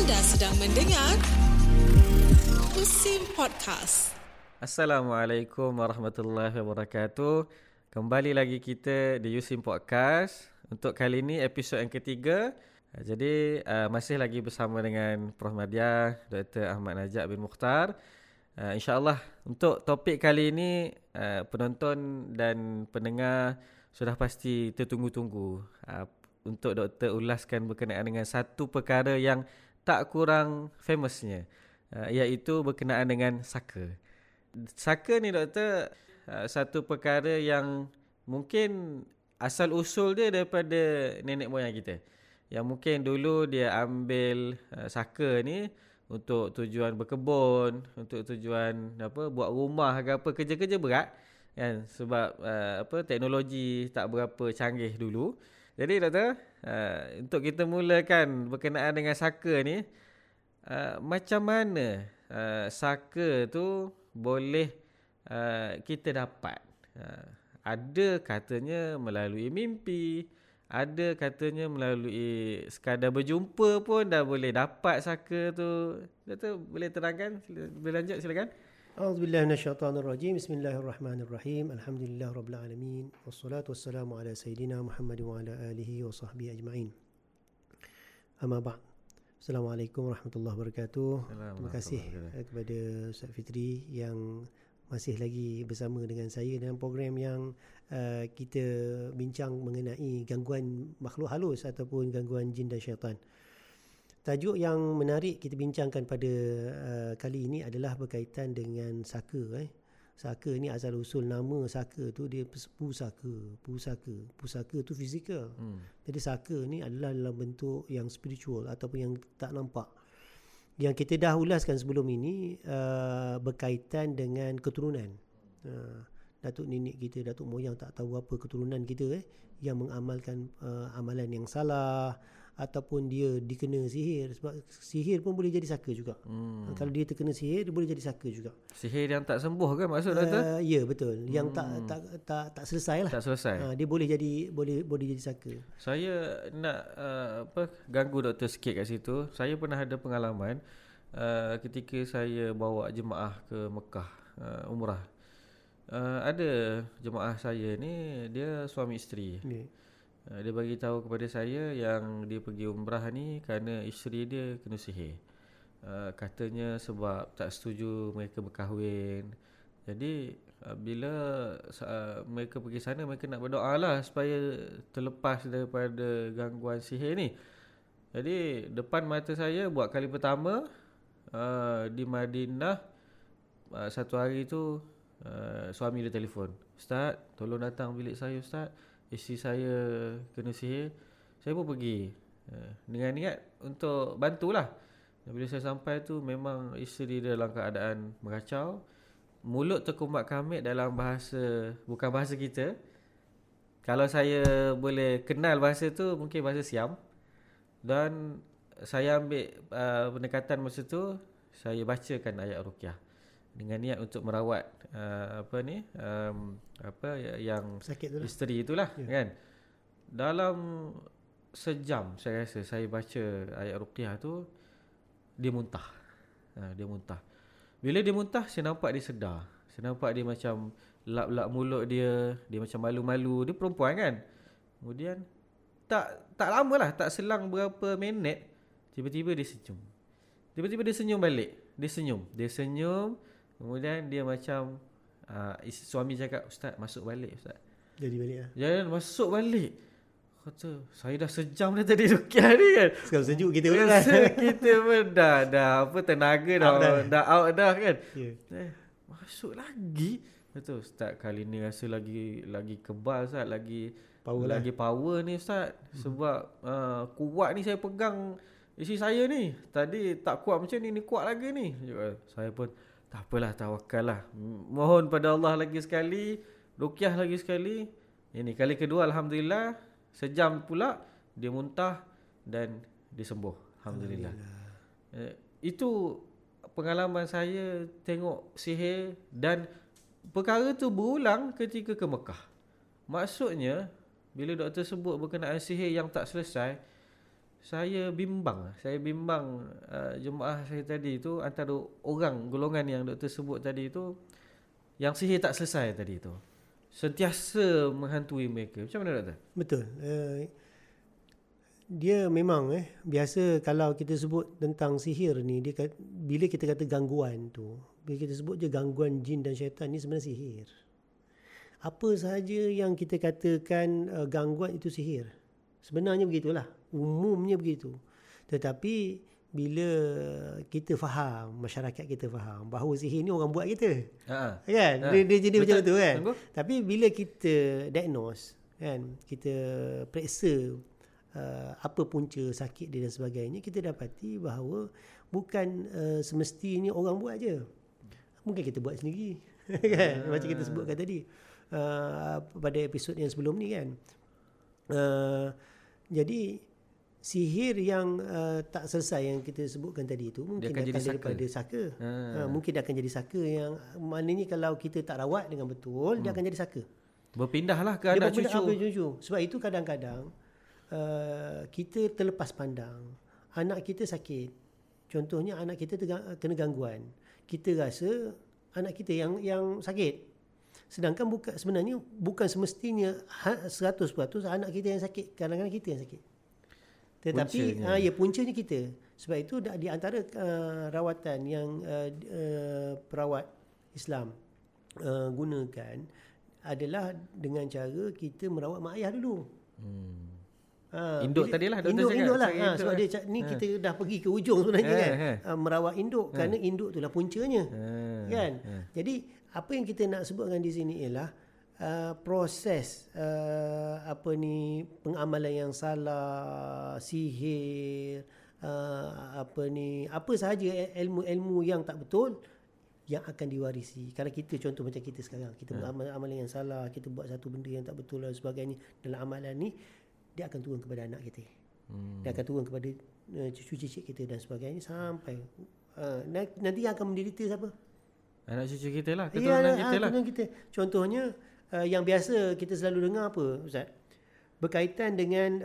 Anda sedang mendengar USIM Podcast. Assalamualaikum warahmatullahi wabarakatuh. Kembali lagi kita di USIM Podcast. Untuk kali ini episod yang ketiga. Jadi masih lagi bersama dengan Prof. Madya, Dr. Ahmad Najak bin Mukhtar. InsyaAllah untuk topik kali ini penonton dan pendengar sudah pasti tertunggu-tunggu untuk doktor ulaskan berkenaan dengan satu perkara yang tak kurang famousnya, iaitu berkenaan dengan saka. Saka ni doktor satu perkara yang mungkin asal usul dia daripada nenek moyang kita, yang mungkin dulu dia ambil saka ni untuk tujuan berkebun, untuk tujuan buat rumah ke apa, kerja-kerja berat kan, sebab teknologi tak berapa canggih dulu. Jadi doktor, untuk kita mulakan berkenaan dengan saka ni, macam mana saka tu boleh kita dapat? Ada katanya melalui mimpi, ada katanya melalui sekadar berjumpa pun dah boleh dapat saka tu. Doktor boleh terangkan? Boleh lanjut silakan. A'udzubillahi minasyaitonirrajim. Bismillahirrahmanirrahim. Alhamdulillahirabbil alamin. Wassalatu wassalamu ala sayidina Muhammad wa ala alihi wa sahbihi ajma'in. Amma ba'd. Assalamualaikum warahmatullahi wabarakatuh. Terima kasih kepada Ustaz Fitri yang masih lagi bersama dengan saya dalam program yang kita bincang mengenai gangguan makhluk halus ataupun gangguan jin dan syaitan. Tajuk yang menarik kita bincangkan pada kali ini adalah berkaitan dengan saka. Saka ni asal usul nama saka tu dia pusaka. Pusaka tu fizikal. Jadi saka ni adalah dalam bentuk yang spiritual ataupun yang tak nampak. Yang kita dah ulaskan sebelum ini berkaitan dengan keturunan. Datuk nenek kita, datuk moyang tak tahu apa keturunan kita yang mengamalkan amalan yang salah, ataupun dia dikena sihir. Sebab sihir pun boleh jadi saka juga. Kalau dia terkena sihir, dia boleh jadi saka juga. Sihir yang tak sembuh kan maksud doktor? Ya, betul. Yang tak selesai lah. Tak selesai. Dia boleh jadi saka. Saya nak ganggu doktor sikit kat situ. Saya pernah ada pengalaman ketika saya bawa jemaah ke Mekah umrah. Ada jemaah saya ni dia suami isteri. Dia bagi tahu kepada saya yang dia pergi umrah ni kerana isteri dia kena sihir. Katanya sebab tak setuju mereka berkahwin. Jadi bila mereka pergi sana, mereka nak berdoa lah supaya terlepas daripada gangguan sihir ni. Jadi depan mata saya buat kali pertama di Madinah, satu hari tu suami dia telefon, "Ustaz, tolong datang bilik saya Ustaz, isteri saya kena sihir." Saya pun pergi dengan niat untuk bantulah. Dan bila saya sampai tu, memang isteri dia dalam keadaan meracau, mulut terkumat kamit dalam bahasa, bukan bahasa kita. Kalau saya boleh kenal bahasa tu, mungkin bahasa Siam. Dan saya ambil pendekatan masa tu, saya bacakan ayat ruqyah dengan niat untuk merawat yang sakit tu lah, isteri itulah, kan. Dalam sejam saya rasa saya baca ayat ruqyah tu, dia muntah. Dia muntah. Bila dia muntah, saya nampak dia sedar. Saya nampak dia macam lap-lap mulut dia macam malu-malu. Dia perempuan kan. Kemudian tak lama lah, tak selang berapa minit, tiba-tiba dia senyum. Tiba-tiba dia senyum balik. Dia senyum. Kemudian dia macam suami cakap, "Ustaz, masuk balik Ustaz." Jadi balik lah. Jangan masuk balik. Kata, saya dah sejam dah tadi ruqyah ni kan. Sekarang sejuk kita pun kan. Kita pun dah tenaga dah out dah kan. Masuk lagi. Betul Ustaz, kali ni rasa lagi kebal Ustaz, lagi power ni Ustaz. Sebab kuat ni saya pegang isteri saya ni. Tadi tak kuat macam ni kuat lagi ni. Saya pun tak apalah, tawakal lah. Mohon pada Allah lagi sekali, ruqyah lagi sekali. Ini kali kedua, alhamdulillah, sejam pula dia muntah dan dia sembuh. Alhamdulillah. Itu pengalaman saya tengok sihir, dan perkara tu berulang ketika ke Mekah. Maksudnya bila doktor sebut berkenaan sihir yang tak selesai, saya bimbang jemaah saya tadi tu, antara orang golongan yang doktor sebut tadi tu, yang sihir tak selesai tadi tu, sentiasa menghantui mereka. Macam mana doktor? Betul. Dia memang biasa kalau kita sebut tentang sihir ni, dia bila kita kata gangguan tu, bila kita sebut je gangguan jin dan syaitan, ni sebenarnya sihir. Apa sahaja yang kita katakan gangguan itu sihir. Sebenarnya begitulah, umumnya begitu. Tetapi bila kita faham, masyarakat kita faham bahawa sihir ni orang buat kita, kan? Dia jadi macam tu kan. Tapi bila kita diagnose, kan, kita periksa apa punca sakit dia dan sebagainya, kita dapati bahawa bukan semestinya orang buat je. Mungkin kita buat sendiri. Kan? Macam kita sebutkan tadi pada episod yang sebelum ni kan. Jadi sihir yang tak selesai yang kita sebutkan tadi itu mungkin dia akan daripada saka. Mungkin dia akan jadi saka, yang maknanya kalau kita tak rawat dengan betul, dia akan jadi saka. Berpindahlah ke anak cucu. Sebab itu kadang-kadang kita terlepas pandang. Anak kita sakit. Contohnya anak kita kena gangguan. Kita rasa anak kita yang sakit. Sedangkan sebenarnya bukan semestinya 100% anak kita yang sakit. Kadang-kadang kita yang sakit. Tetapi puncanya kita. Sebab itu di antara rawatan yang perawat Islam gunakan adalah dengan cara kita merawat mak ayah dulu. Induk tadilah doktor cakap. Induk lah. Sebab dia ni kita dah pergi ke ujung sebenarnya kan. Merawat induk kerana induk itulah puncanya. Kan? Jadi apa yang kita nak sebutkan di sini ialah proses pengamalan yang salah, sihir, apa sahaja ilmu-ilmu yang tak betul yang akan diwarisi. Kalau kita contoh macam kita sekarang, kita beramal amalan yang salah, kita buat satu benda yang tak betul dan sebagainya dalam amalan ni, dia akan turun kepada anak kita. Dia akan turun kepada cucu cicit kita dan sebagainya sampai nanti yang akan menderita siapa? Anak cucu kita lah, keturunan kita lah. Kita. Contohnya yang biasa kita selalu dengar apa Ustaz? Berkaitan dengan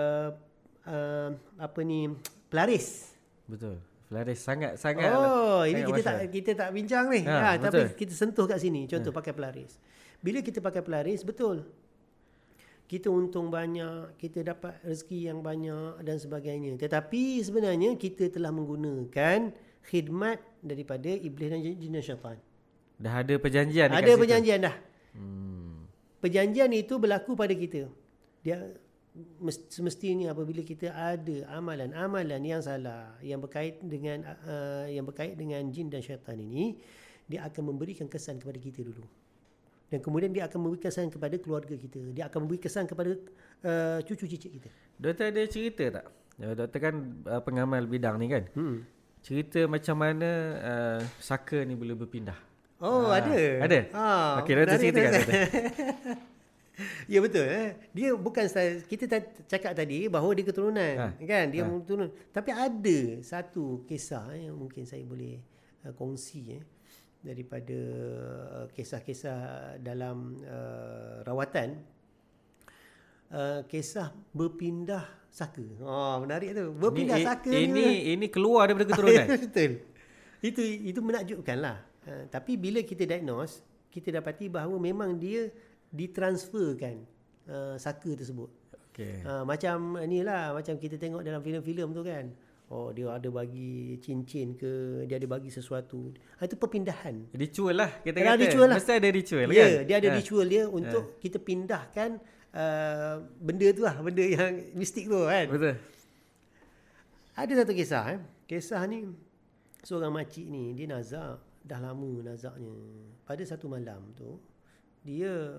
pelaris. Betul. Pelaris sangat ini kita tak bincang ni. Tapi kita sentuh kat sini. Contoh pakai pelaris. Bila kita pakai pelaris, betul, kita untung banyak, kita dapat rezeki yang banyak dan sebagainya. Tetapi sebenarnya kita telah menggunakan khidmat daripada iblis dan jin dan syaitan. Dah ada perjanjian. Ada perjanjian dah. Perjanjian itu berlaku pada kita. Dia semestinya apabila kita ada amalan-amalan yang salah yang berkait dengan jin dan syaitan ini, dia akan memberikan kesan kepada kita dulu. Dan kemudian dia akan memberi kesan kepada keluarga kita. Dia akan memberi kesan kepada cucu cicit kita. Doktor ada cerita tak? Doktor kan pengamal bidang ni kan? Cerita macam mana saka ni boleh berpindah? Ada. Ada? Okey, doktor ceritakan doktor. Ya betul. Dia bukan kita cakap tadi bahawa dia keturunan. Kan? Dia keturunan. Tapi ada satu kisah yang mungkin saya boleh kongsi daripada kisah-kisah dalam rawatan, kisah berpindah saka. Menarik tu. Berpindah saka ini keluar daripada keturunan. Betul. Itu menakjubkanlah. Tapi bila kita diagnose, kita dapati bahawa memang dia ditransferkan saka tersebut. Okay. Macam inilah, macam kita tengok dalam filem-filem tu kan. Dia ada bagi cincin ke, dia ada bagi sesuatu. Itu perpindahan. Ritual lah kita kata. Ritual lah. Mesti ada ritual kan? Ya, dia ada ritual dia untuk kita pindahkan benda tu lah, benda yang mistik tu kan. Betul. Ada satu kisah. Kisah ni, seorang makcik ni, dia nazak. Dah lama nazaknya. Pada satu malam tu, dia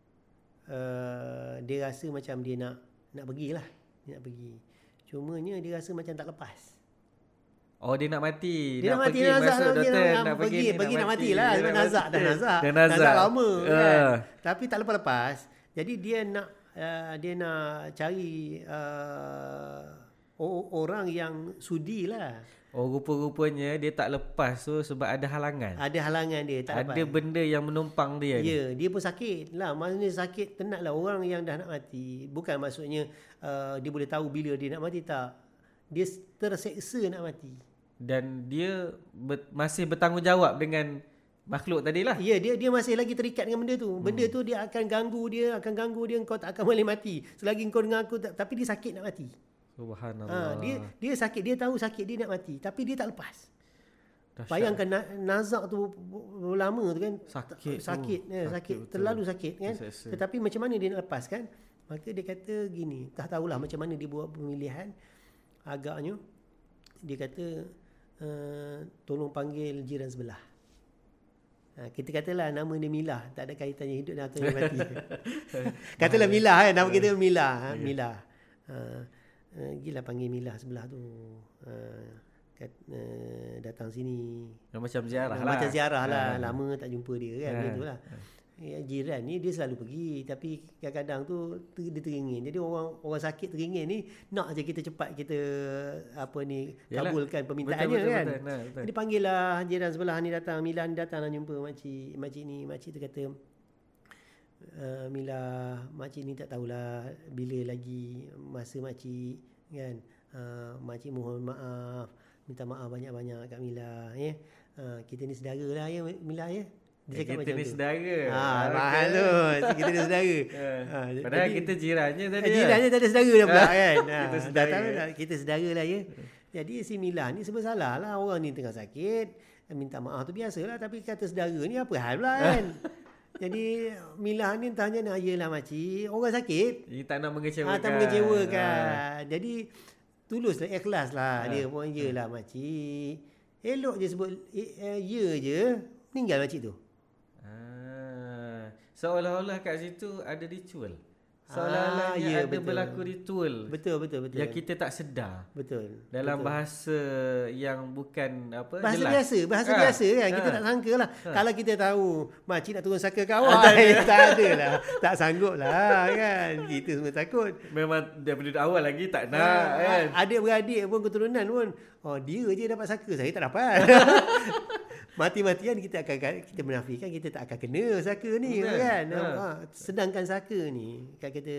rasa macam dia nak pergilah. Dia nak pergi. Cumanya dia rasa macam tak lepas. Dia nak mati. Dia nak mati, masuk doktor nak pergi nak matilah. Sebab nazak. Dah nazak lama kan. Tapi tak lepas-lepas. Jadi dia nak cari orang yang sudi lah. Rupa-rupanya dia tak lepas tu sebab ada halangan. Ada halangan dia tak lepas. Ada benda yang menumpang dia. Ya, dia pun sakit lah. Maksudnya sakit tenatlah. Orang yang dah nak mati, bukan maksudnya dia boleh tahu bila dia nak mati, tak. Dia terseksa nak mati. Dan dia masih bertanggungjawab dengan makhluk tadilah. Ya, dia masih lagi terikat dengan benda tu. Benda tu dia akan ganggu dia, kau tak akan boleh mati. Selagi kau dengan aku tapi dia sakit nak mati. Subhanallah. Dia sakit, dia tahu sakit dia nak mati, tapi dia tak lepas. Dahsyat. Bayangkan nazak tu lama tu kan, sakit, terlalu sakit kan. Tetapi macam mana dia nak lepas kan? Maka dia kata gini, tak tahulah macam mana dia buat pemilihan. Agaknya dia kata tolong panggil jiran sebelah. Kita katalah nama dia Milah, tak ada kaitannya hidup atau mati. Katalah Milah kan, nama kita Milah, Milah. Gila panggil Milah sebelah tu. Datang sini. Macam ziarah lah. Macam ziarah lah. Lama tak jumpa dia kan. Begitulah. Jiran ni dia selalu pergi, tapi kadang-kadang tu dia teringin. Jadi orang sakit teringin ni nak je kita cepat kita kabulkan permintaannya kan. Betul. Dia panggil lah jiran sebelah ni datang, Mila ni datang nak jumpa makcik ni. Makcik tu kata, Mila, makcik ni tak tahulah bila lagi masa makcik kan. Makcik mohon maaf, minta maaf banyak-banyak kat Mila ya. Kita ni saudara lah ya Mila ya. Dia cakap kita macam ni tu. saudara. Mahal tu. Kita ni saudara. Padahal kita jirannya tadi. Jirannya tak ada saudara dah pula kan. Kita saudara. Kita saudara lah ya. Jadi si Milah ni serba salah lah. Orang ni tengah sakit, minta maaf tu biasalah, tapi kata saudara ni apa hal pula kan. Jadi Milah ni tanya nak, yelah makcik, orang sakit. Dia tak nak mengecewakan. Tak mengecewakan. Jadi tuluslah, ikhlas lah. Dia pun yelah makcik. Elok je sebut ya je, meninggal makcik tu. Seolah-olah kat situ ada ritual. Seolah-olahnya ada berlaku ritual. Betul. Yang kita tak sedar. Betul. Dalam bahasa yang bukan apa, bahasa jelas. Biasa kan. Kita tak sangka lah. Kalau kita tahu makcik nak turun saka ke awal, tak ada lah. Tak sanggup lah kan. Kita semua takut. Memang daripada awal lagi tak nak kan. Adik-beradik pun, keturunan pun, dia je dapat saka, saya tak dapat. Mati-matian kita menafikan kita tak akan kena saka ni kan. Sedangkan saka ni kita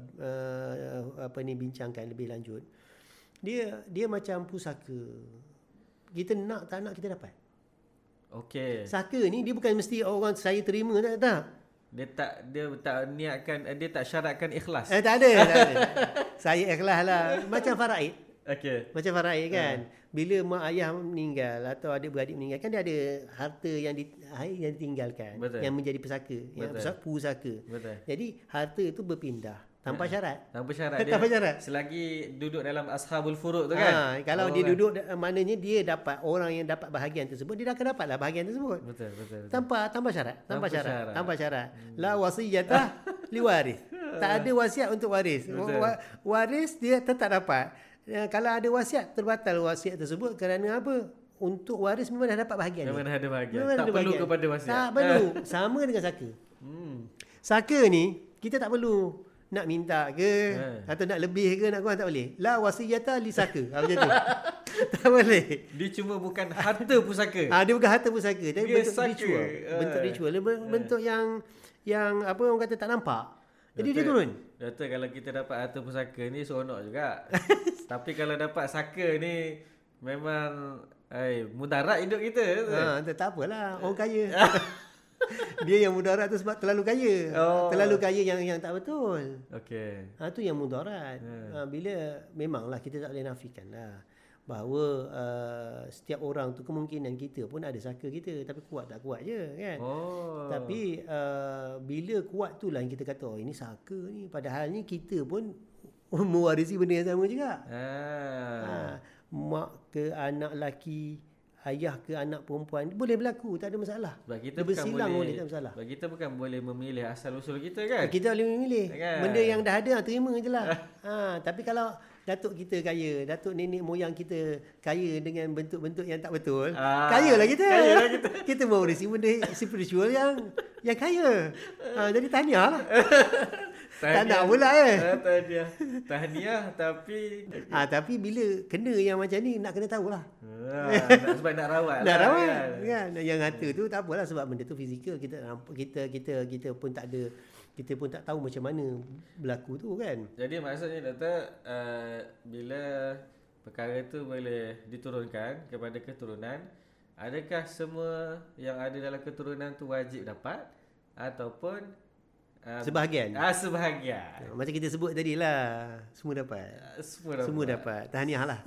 bincangkan lebih lanjut. Dia macam pusaka. Kita nak tak nak kita dapat. Okey. Saka ni dia bukan mesti orang saya terima tak. Dia tak niatkan, dia tak syaratkan ikhlas. Tak ada. Saya ikhlas lah. Macam faraid. Okey. Macam faraid kan. Bila mak ayah meninggal atau adik-beradik meninggal, kan dia ada harta yang ditinggalkan. Betul. Yang menjadi pesaka, yang pusaka. Betul. Jadi harta itu berpindah tanpa syarat. Tanpa syarat. Tanpa syarat. Selagi duduk dalam ashabul furud tu kan. Kalau dia duduk, maknanya dia dapat, orang yang dapat bahagian tersebut, dia akan dapatlah bahagian tersebut. Betul. Tanpa syarat. Tanpa syarat. La wasiyatah liwaris. Tak ada wasiat untuk waris. Waris dia tetap dapat. Kalau ada wasiat, terbatal wasiat tersebut kerana apa? Untuk waris memang dah dapat bahagian. Memang dah ada bahagian. Tak perlu kepada wasiat. Tak perlu. Sama dengan saka. Saka ni kita tak perlu nak minta ke atau nak lebih ke, nak kurang, tak boleh. La wasiyata li saka. Macam tu. Tak boleh. Dia cuma bukan harta pusaka. Dia bukan harta pusaka. Dia bentuk saka. ritual. Bentuk ritual. Bentuk yang apa orang kata tak nampak. Jadi dia turun. Doktor, kalau kita dapat harta pusaka ni seronok juga. Tapi kalau dapat saka ni memang mudarat hidup kita. Tak apalah, orang kaya. Dia yang mudarat tu sebab terlalu kaya. Terlalu kaya yang tak betul. Okey. Tu yang mudarat. Bila memanglah kita tak boleh nafikan lah bahawa setiap orang tu kemungkinan kita pun ada saka kita, tapi kuat tak kuat je kan. Tapi bila kuat tu lah yang kita kata ini saka ni, padahal ni kita pun mewarisi benda yang sama juga. Mak ke anak lelaki, ayah ke anak perempuan, boleh berlaku, tak ada masalah. Sebab kita bersilang boleh, tak ada masalah. Sebab kita bukan boleh memilih asal usul kita kan. Kita boleh memilih kan? Benda yang dah ada terima je lah. Tapi kalau datuk kita kaya, datuk nenek moyang kita kaya dengan bentuk-bentuk yang tak betul, kayalah kita. Kita mewarisi benda spiritual yang kaya. Jadi tahniah lah. Tak nak pula tahniah tapi tapi bila kena yang macam ni nak kena tahulah. Sebab nak rawat kan. Yang harta tu tak apalah, sebab benda tu fizikal, kita pun tak ada, kita pun tak tahu macam mana berlaku tu kan. Jadi maksudnya doktor, bila perkara tu boleh diturunkan kepada keturunan, adakah semua yang ada dalam keturunan tu wajib dapat ataupun Sebahagian. Sebahagian. Macam kita sebut tadi lah, semua dapat. Semua dapat. Tahniah lah.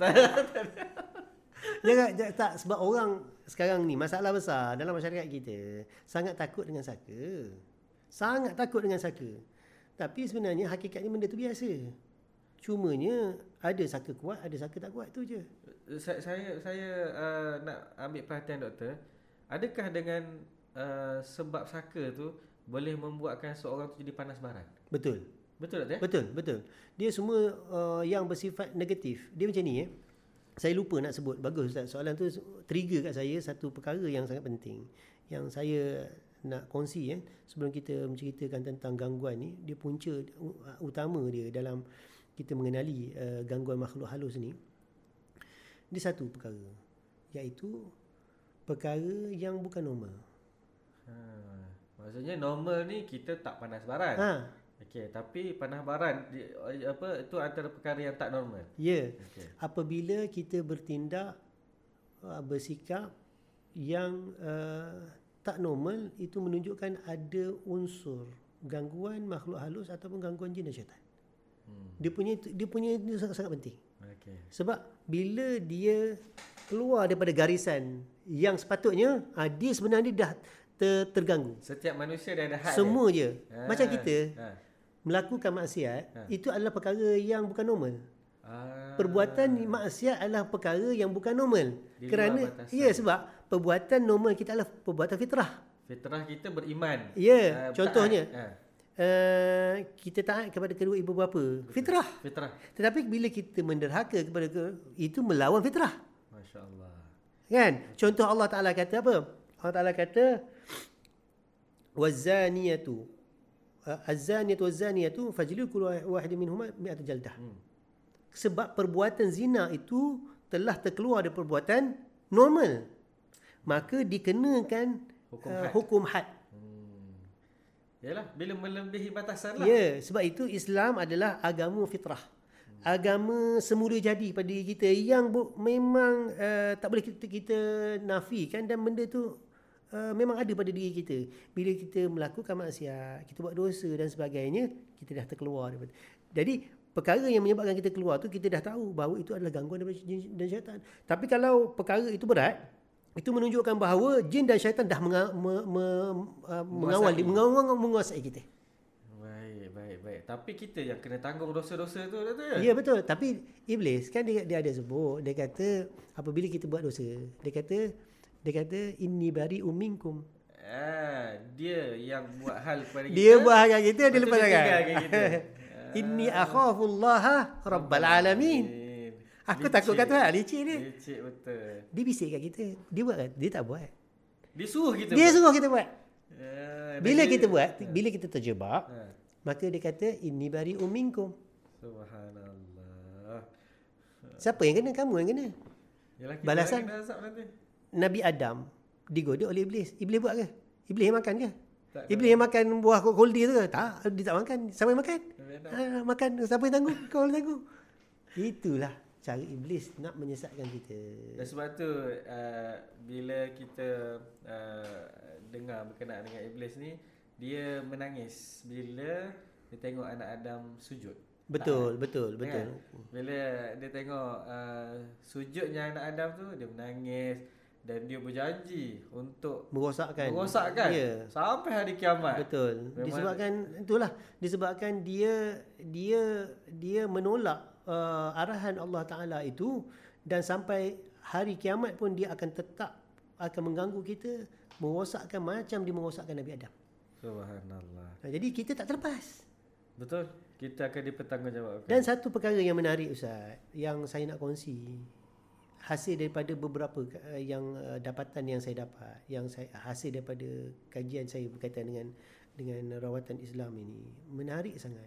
Jangan tak, sebab orang sekarang ni masalah besar dalam masyarakat kita, sangat takut dengan saka. Sangat takut dengan saka. Tapi sebenarnya hakikatnya benda tu biasa. Cumanya ada saka kuat, ada saka tak kuat, tu je. Saya nak ambil perhatian doktor. Adakah dengan sebab saka tu boleh membuatkan seorang tu jadi panas baran? Betul. Betul tak? Betul. Dia semua yang bersifat negatif. Dia macam ni Saya lupa nak sebut. Bagus Ustaz. Soalan tu trigger kat saya satu perkara yang sangat penting, yang saya nak kongsi sebelum kita menceritakan tentang gangguan ni. Dia punca utama dia dalam kita mengenali gangguan makhluk halus ni. Dia satu perkara, iaitu perkara yang bukan normal. Maksudnya normal ni kita tak panas baran. Okey, tapi panas baran itu antara perkara yang tak normal. Ya. Okay. Apabila kita bertindak bersikap yang tak normal, itu menunjukkan ada unsur gangguan makhluk halus ataupun gangguan jin dan syaitan. Dia punya itu sangat penting. Okay. Sebab bila dia keluar daripada garisan yang sepatutnya, dia sebenarnya dah terganggu. Setiap manusia dia ada had. Semua je. Macam kita melakukan maksiat, itu adalah perkara yang bukan normal. Perbuatan maksiat adalah perkara yang bukan normal. Kerana sebab perbuatan normal kita adalah perbuatan fitrah. Fitrah kita beriman. Contohnya kita taat kepada kedua ibu bapa. Fitrah. Tetapi bila kita menderhaka kepada itu melawan fitrah. Masya-Allah. Kan? Contoh Allah Taala kata apa? Allah Taala kata wazaniyatu az-zaniyatu waz-zaniyatu fajlidu kull wahidin minhuma 100 jaldah. Sebab perbuatan zina itu telah terkeluar dari perbuatan normal, maka dikenakan hukum had. Yalah, bila melebihi batasan lah. Sebab itu Islam adalah agama fitrah. Agama semula jadi pada diri kita yang memang tak boleh kita nafikan, dan benda tu memang ada pada diri kita. Bila kita melakukan maksiat, kita buat dosa dan sebagainya, kita dah terkeluar daripada. Jadi perkara yang menyebabkan kita keluar tu, kita dah tahu bahawa itu adalah gangguan daripada jin dan syaitan. Tapi kalau perkara itu berat, itu menunjukkan bahawa jin dan syaitan dah menguasai kita. Baik. Tapi kita yang kena tanggung dosa-dosa tu, betul? Ya, betul. Tapi iblis kan dia ada sebut, dia kata apabila kita buat dosa, dia kata inni bari'um minkum. Dia yang buat hal kepada kita. Dia buat hal kat kita, dia lepas tangan. Inni akhafullaha rabbal alamin. Aku takut kat Tuhan. Licik dia. Licik betul. Dia bisik kat kita. Dia buat kan? Dia tak buat. Dia suruh kita buat. Bila kita buat, bila kita terjebak, maka dia kata inni bari'um minkum. Subhanallah. Siapa yang kena? Kamu yang kena. Yalah, balasan Nabi Adam digoda oleh iblis. Iblis buat ke? Iblis yang makan ke? Tak, iblis yang makan buah koldi tu ke? Tak, dia tak makan. Siapa yang makan? Makan. Siapa yang tanggung? Kau yang tanggung. Itulah cara iblis nak menyesatkan kita. Dan sebab tu bila kita dengar berkenaan dengan iblis ni, dia menangis bila dia tengok anak Adam sujud. Betul. Kan? Bila dia tengok sujudnya anak Adam tu, dia menangis dan dia berjanji untuk merosakkan sampai hari kiamat. Betul. Disebabkan dia menolak arahan Allah Taala itu, dan sampai hari kiamat pun dia akan tetap mengganggu kita, merosakkan macam dia merosakkan Nabi Adam. Subhanallah. Jadi kita tak terlepas. Betul. Kita akan dipertanggungjawabkan. Dan satu perkara yang menarik Ustaz, yang saya nak kongsi, hasil daripada beberapa yang dapatan yang saya dapat, yang saya hasil daripada kajian saya berkaitan dengan rawatan Islam ini, menarik sangat.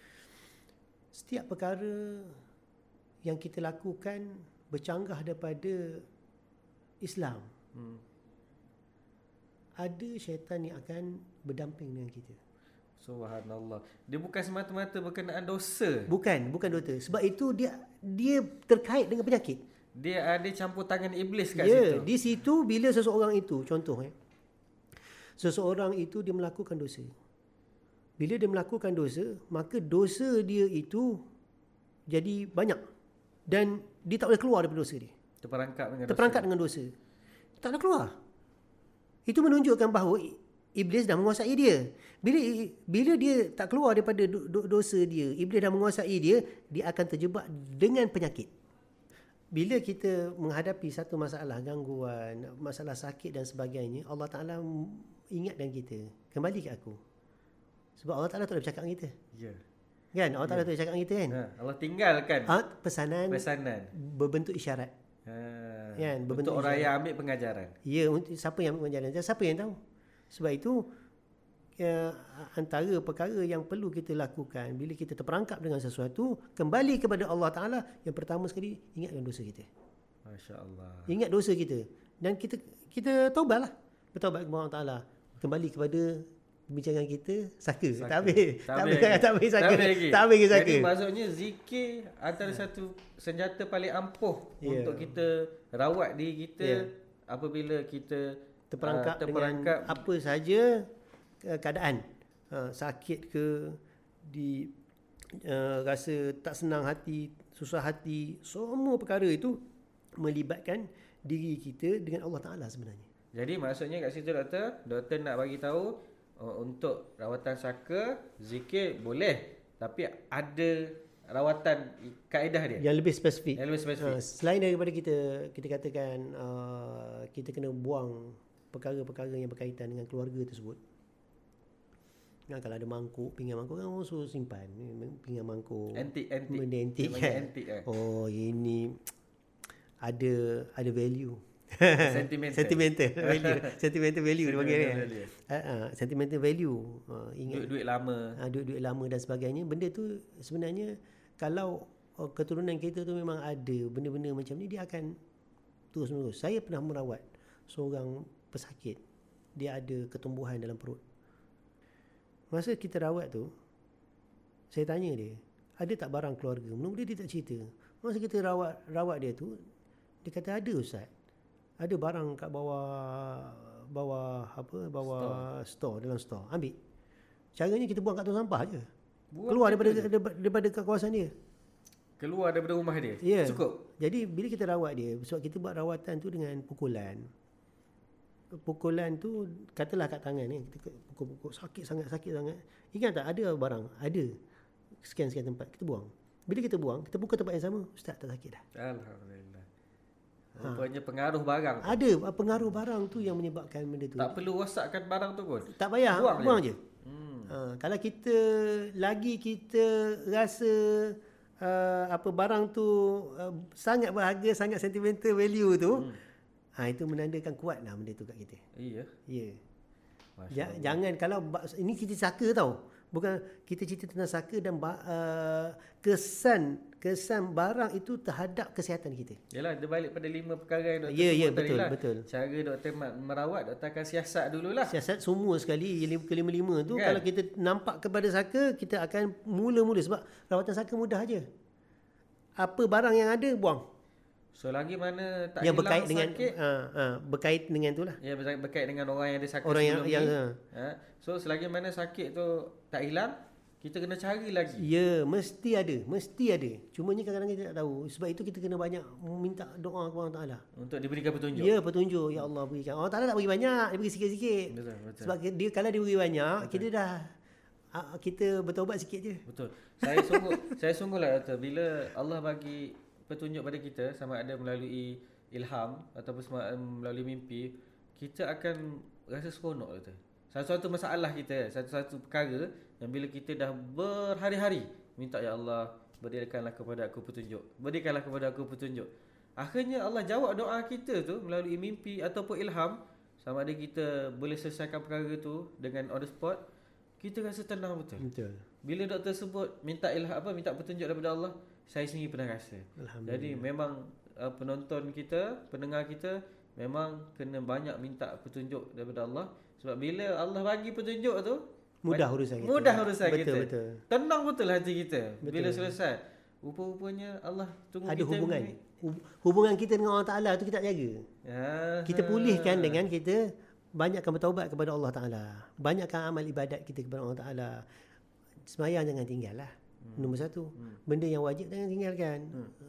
Setiap perkara yang kita lakukan bercanggah daripada Islam, ada syaitan yang akan berdamping dengan kita. Subhanallah. Dia bukan semata-mata berkenaan dosa. Bukan dosa. Sebab itu dia terkait dengan penyakit. Dia ada campur tangan iblis kat Ya, situ. di situ bila seseorang itu, contoh seseorang itu dia melakukan dosa. Bila dia melakukan dosa, maka dosa dia itu jadi banyak. Dan dia tak boleh keluar daripada dosa dia. Terperangkap dengan dosa. Tak nak keluar. Itu menunjukkan bahawa iblis dah menguasai dia. Bila dia tak keluar daripada dosa dia, iblis dah menguasai dia, dia akan terjebak dengan penyakit. Bila kita menghadapi satu masalah gangguan, masalah sakit dan sebagainya, Allah Ta'ala ingatkan kita, kembali ke aku. Sebab Allah Ta'ala tak boleh bercakap dengan kita. Ya. Kan? Allah Ta'ala tak boleh bercakap dengan kita kan? Allah tinggalkan Pesanan berbentuk isyarat. Kan? Untuk orang yang ambil pengajaran. Ya, siapa yang ambil pengajaran? Siapa yang tahu? Sebab itu antara perkara yang perlu kita lakukan bila kita terperangkap dengan sesuatu, kembali kepada Allah Ta'ala. Yang pertama sekali, ingatkan dosa kita. Masya Allah. Ingat dosa kita. Dan kita taubatlah. Bertaubat kepada Allah Ta'ala. Kembali kepada perbincangan kita, saka. Tak habis lagi saka. Jadi maksudnya zikir antara satu senjata paling ampuh untuk kita rawat diri kita apabila kita terperangkap dengan apa saja keadaan, sakit ke, rasa tak senang hati, susah hati, semua perkara itu melibatkan diri kita dengan Allah Ta'ala sebenarnya. Jadi maksudnya kat situ doktor nak bagi tahu untuk rawatan saka, zikir boleh, tapi ada rawatan kaedah dia yang lebih spesifik. Selain daripada kita katakan kita kena buang perkara-perkara yang berkaitan dengan keluarga tersebut. Kalau ada mangkuk, pinggan mangkuk kan suruh simpan. Pinggan mangkuk benda antik kan. Oh, ini ada value. Sentimental value dia panggil kan. Sentimental value. Ingat duit lama dan sebagainya. Benda tu sebenarnya kalau keturunan kita tu memang ada benda-benda macam ni, dia akan terus menerus. Saya pernah merawat seorang pesakit. Dia ada ketumbuhan dalam perut. Masa kita rawat tu, saya tanya dia, ada tak barang keluarga? Mula-mula dia tak cerita. Masa kita rawat dia tu, dia kata ada ustaz. Ada barang kat bawah store, dalam store. Ambil. Caranya kita buang kat tong sampah je. Keluar daripada kawasan dia. Keluar daripada rumah dia. Cukup. Jadi bila kita rawat dia, sebab kita buat rawatan tu dengan pukulan tu, katalah kat tangan ni, kita pukul sakit sangat. Ingat tak ada barang? Ada. Sekian tempat kita buang. Bila kita buang, kita buka tempat yang sama, ustaz tak sakit dah. Alhamdulillah. Rupanya pengaruh barang tu. Ada pengaruh barang tu yang menyebabkan benda tu. Tak perlu rosakkan barang tu pun. Tak payah, buang je. Kalau kita rasa barang tu sangat berharga, sangat sentimental value tu, itu menandakan kuatlah benda tu kat kita. Ya. Jangan kalau ini kita saka tau. Bukan kita cerita tentang saka dan kesan barang itu terhadap kesihatan kita. Yalah, dia balik pada 5 perkara yang doktor sebut tadi lah. Betul. Cara doktor merawat, doktor akan siasat dululah. Siasat semua sekali, kelima-lima tu kan? Kalau kita nampak kepada saka, kita akan mula-mula, sebab rawatan saka mudah aja. Apa barang yang ada, buang. Selagi mana tak yang hilang sakit, berkait dengan itulah. Ya, berkait dengan orang yang ada sakit orang sebelum ni. So selagi mana sakit tu tak hilang, kita kena cari lagi. Ya, mesti ada. Cumanya kadang-kadang kita tak tahu. Sebab itu kita kena banyak minta doa kepada Allah Ta'ala untuk diberikan petunjuk. Ya, petunjuk. Ya Allah berikan. Allah Ta'ala tak beri banyak, dia beri sikit-sikit. Betul. Sebab dia, kalau dia beri banyak, kita bertaubat sikit je. Betul. Saya sungguhlah doktor, bila Allah bagi petunjuk pada kita, sama ada melalui ilham ataupun melalui mimpi, kita akan rasa seronok doktor. Satu-satu masalah kita, satu-satu perkara yang bila kita dah berhari-hari minta, ya Allah, berikanlah kepada aku petunjuk. Akhirnya Allah jawab doa kita tu melalui mimpi ataupun ilham. Sama ada kita boleh selesaikan perkara tu dengan on the spot, kita rasa tenang betul. Bila doktor sebut minta petunjuk daripada Allah, saya sendiri pernah rasa. Jadi memang penonton kita, pendengar kita memang kena banyak minta petunjuk daripada Allah. Sebab bila Allah bagi petunjuk tu, Mudah urusan kita. Mudah urusan kita. Betul. Tenang betul hati kita. Betul. Bila selesai. Rupa-rupanya Allah tunggu Ada kita hubungan. ni. Hubungan kita dengan Allah Ta'ala tu kita tak jaga. Kita pulihkan dengan kita banyakkan bertaubat kepada Allah Ta'ala. Banyakkan amal ibadat kita kepada Allah Ta'ala. Sembahyang jangan tinggal lah. Nombor satu. Benda yang wajib jangan tinggalkan.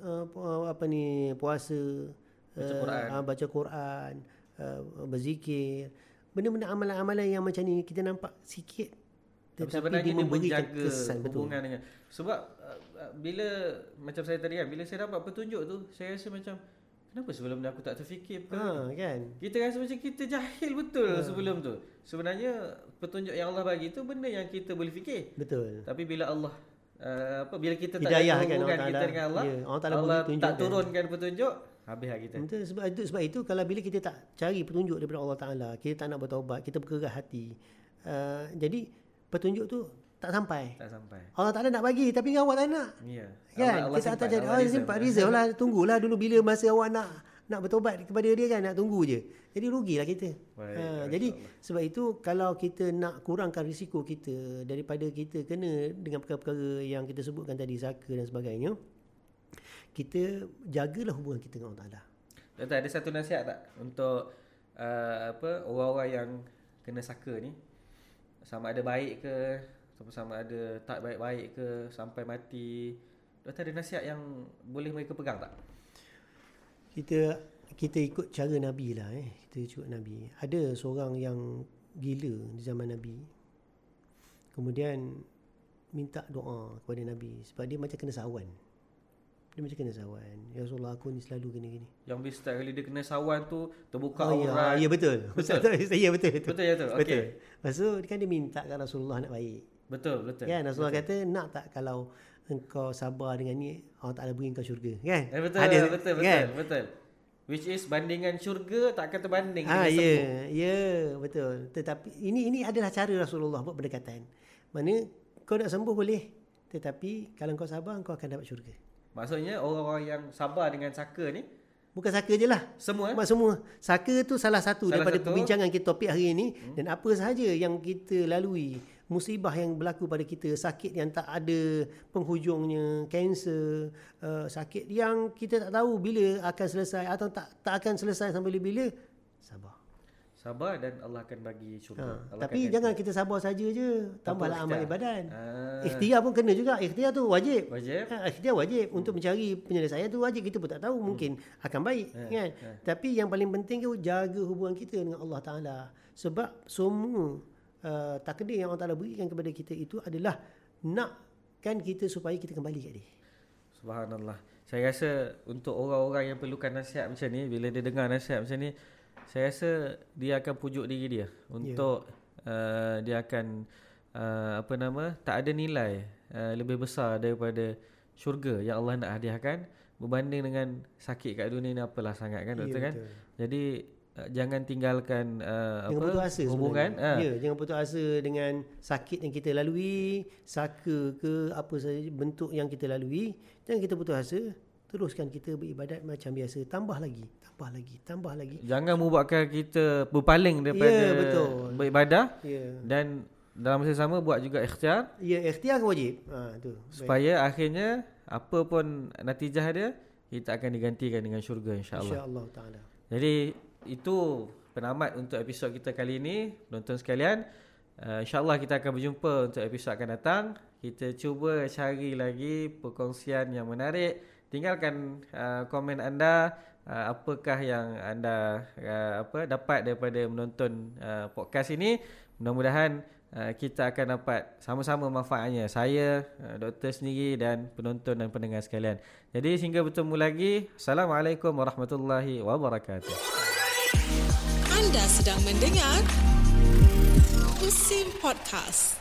Puasa, baca Quran, berzikir. Benda-benda amalan-amalan yang macam ni kita nampak sikit, tetapi sebenarnya dia memberikan menjaga kesan. hubungan dengan. Sebab bila macam saya tadi kan, bila saya dapat petunjuk tu, saya rasa macam kenapa sebelum ni aku tak terfikir perkara ni? Kan? Kita rasa macam kita jahil betul sebelum tu. Sebenarnya petunjuk yang Allah bagi tu benda yang kita boleh fikir. Betul. Tapi bila Allah bila kita tak Hidayah ada kan hubungan Allah kita dengan Allah, Allah tak turunkan petunjuk, habis lah kita. Betul. Sebab itu kalau bila kita tak cari petunjuk daripada Allah Ta'ala, kita tak nak bertaubat, kita berkeras hati, jadi petunjuk tu tak sampai. Allah Ta'ala nak bagi tapi awak tak nak. Ya. Kan? Allah Kita tak jadi simpan reserve lah, tunggulah dulu bila masa awak nak bertaubat kepada dia kan, nak tunggu je. Jadi rugilah kita. Jadi sebab itu kalau kita nak kurangkan risiko kita daripada kita kena dengan perkara-perkara yang kita sebutkan tadi, saka dan sebagainya, kita jagalah hubungan kita dengan Allah Ta'ala. Doktor, ada satu nasihat tak untuk orang-orang yang kena saka ni, sama ada baik ke, sama ada tak baik-baik ke, sampai mati, doktor ada nasihat yang boleh mereka pegang tak? Kita ikut cara Nabi lah. Kita ikut Nabi. Ada seorang yang gila di zaman Nabi, kemudian minta doa kepada Nabi sebab dia macam kena sawan. Ya Rasulullah, aku ni selalu gini-gini. Yang bila setiap kali dia kena sawan tu terbuka aurat. Ya betul. Ya betul. Betul ya tu. Okey. Lepas tu kan dia minta kat Rasulullah nak baik. Betul. Kan Rasulullah kata, nak tak kalau engkau sabar dengan ni, Allah Ta'ala beri engkau syurga. Kan? Betul. Kan? Betul. Which is bandingan syurga tak akan terbanding dengan sembuh. Ya, betul. Tetapi ini adalah cara Rasulullah buat pendekatan. Mana kau nak sembuh boleh, tetapi kalau kau sabar kau akan dapat syurga. Maksudnya orang-orang yang sabar dengan saka ni, bukan saka je lah, semua. Saka tu salah satu daripada perbincangan kita topik hari ini. Dan apa sahaja yang kita lalui, musibah yang berlaku pada kita, sakit yang tak ada penghujungnya, kanser, sakit yang kita tak tahu bila akan selesai atau tak akan selesai sampai bila, sabar dan Allah akan bagi syurga. Tapi jangan kita sabar saja je, tambahlah amal ibadat. Ikhtiar pun kena juga. Ikhtiar tu wajib. Ikhtiar wajib untuk mencari penyelesaian tu wajib. Kita pun tak tahu, mungkin akan baik kan. Tapi yang paling penting tu jaga hubungan kita dengan Allah Ta'ala. Sebab semua takdir yang Allah Ta'ala berikan kepada kita itu adalah nakkan kita supaya kita kembali kat dia. Subhanallah. Saya rasa untuk orang-orang yang perlukan nasihat macam ni, bila dia dengar nasihat macam ni, saya rasa dia akan pujuk diri dia untuk dia akan tak ada nilai lebih besar daripada syurga yang Allah nak hadiahkan berbanding dengan sakit kat dunia ni apalah sangat kan doktor kan. Jadi jangan tinggalkan hubungan. Jangan putus asa dengan sakit yang kita lalui, saka ke apa saja bentuk yang kita lalui. Jangan kita putus asa. Teruskan kita beribadat macam biasa. Tambah lagi. Jangan membuatkan kita berpaling daripada beribadah. Dan dalam masa sama buat juga ikhtiar. Ikhtiar wajib. Supaya akhirnya apa pun natijah dia, kita akan digantikan dengan syurga insya-Allah. Insya-Allah Ta'ala. Jadi itu penamat untuk episod kita kali ini, penonton sekalian. InsyaAllah kita akan berjumpa untuk episod akan datang. Kita cuba cari lagi perkongsian yang menarik. Tinggalkan komen anda, apakah yang anda dapat daripada menonton podcast ini. Mudah-mudahan kita akan dapat sama-sama manfaatnya, saya, doktor sendiri dan penonton dan pendengar sekalian. Jadi sehingga bertemu lagi, Assalamualaikum warahmatullahi wabarakatuh. Anda sedang mendengar Usim Podcast.